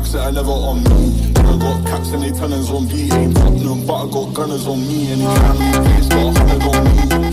racks that are never on me. I got caps and they tellin' zombie. Ain't Tottenham, but I got gunners on me. Any time we face, got 100 on me.